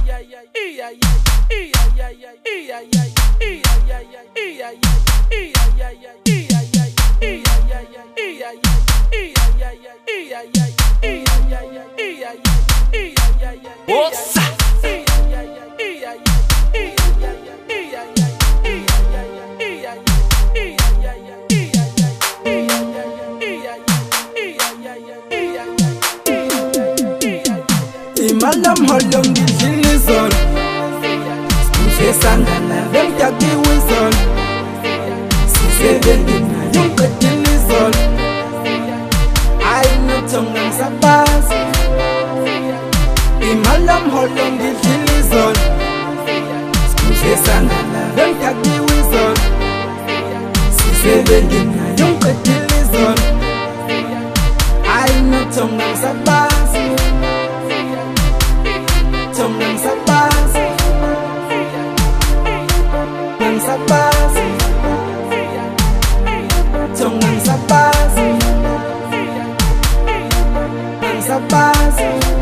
Imalam holong di zilizon Skuse sangana vem tagi wizon Sise vendina yung ketilizon Ay no tongang sabas Imalam holong di zilizon Skuse sangana vem tagi wizon Sise vendina yung ketilizon Ay no tongang sabas Tongang sabas, nang sabas, tongang sabas, nang sabas.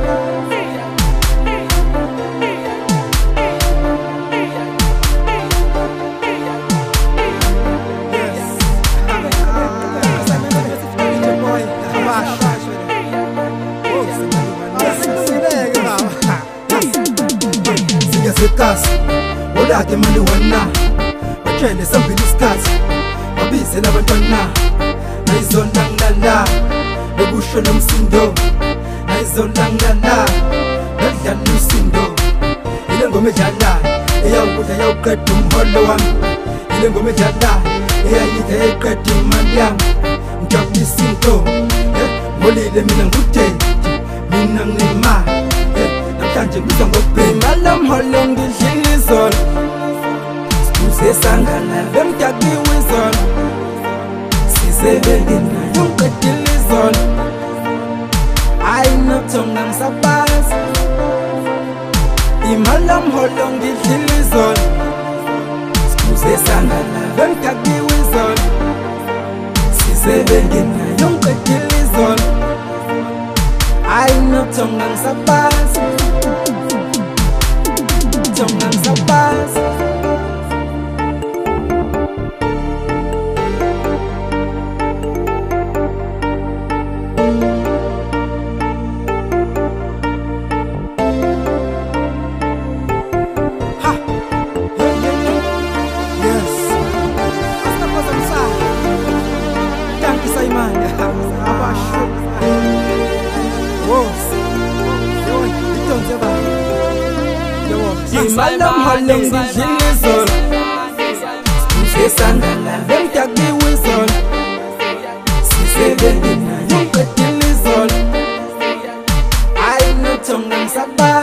Sekas, ola ke mali wana Bachele sambili skat Babize labantwana Naizondang lala Nebusho nomsindo Naizondang lala Nadla lusindo Ile ngome jala Eya ukuta ya ukati mholo wangu Ile ngome jala Eya yita ya ukati mali yangu Mjabli sinto Molile mina ngute Mina ngima Namtanje nguza ngope Imalam holong di zilizon Skuse sangana vem tagi wizon Sise vendina yung ketilizon Ay no tongang sabas Imalam holong di zilizon Skuse sangana vem tagi wizon Sise vendina yung ketilizon Ay no tongang sabas Tongang sabas Ha! Yes! Basta pa sa isa Thank you sa iman Abash Wos Yoy, ito ang seba Imalam holong di zilizon Skuse sangana vem tagi wizon Sise vendina yung ketilizon Ay no tongang sabas